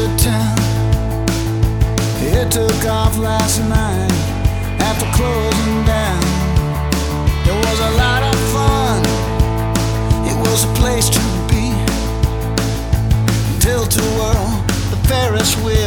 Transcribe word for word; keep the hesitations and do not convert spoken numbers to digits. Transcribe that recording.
to town. It took off last night after closing down. It was a lot of fun. It was a place to be. Tilt-a-whirl, the Ferris wheel.